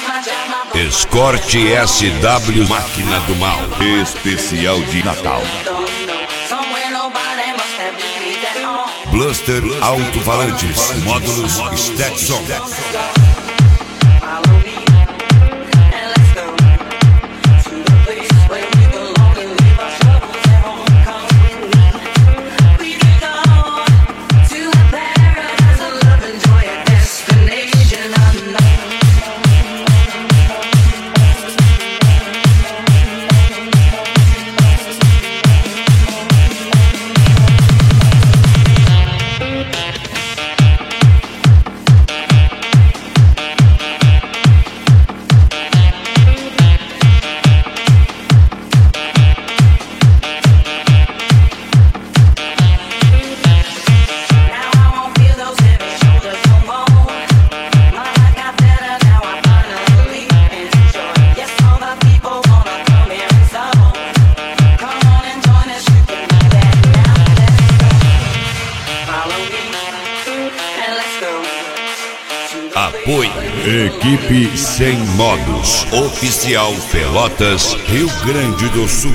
Escort SW Máquina do Mal. Especial de Natal. Bluster Alto-Falantes. Módulos Stetson. Apoio Equipe Sem Modos Oficial Pelotas, Rio Grande do Sul.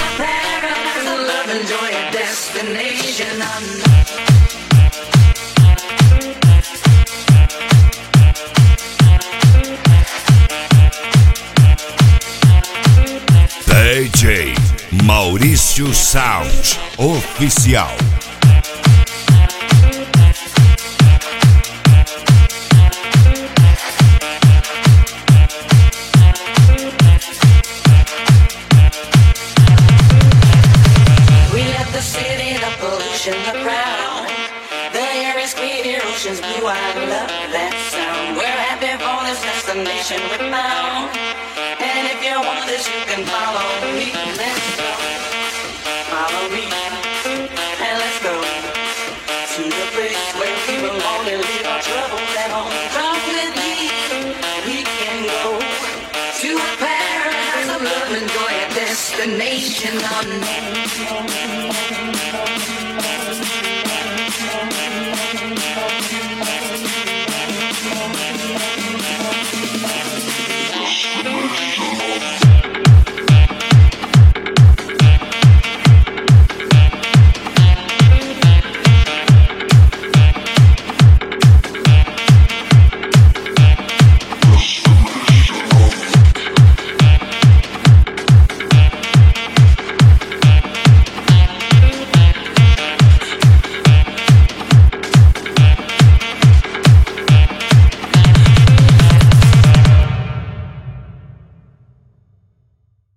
DJ Maurício Sound Oficial. The crowd, the air is clear, ocean's blue, I love that sound. We're happy for this destination we're bound. And if you want this, you can follow me. Let's go, follow me, and let's go to the place where we belong and leave our troubles at home. Come with me, we can go to a paradise of love and joy, a destination unknown.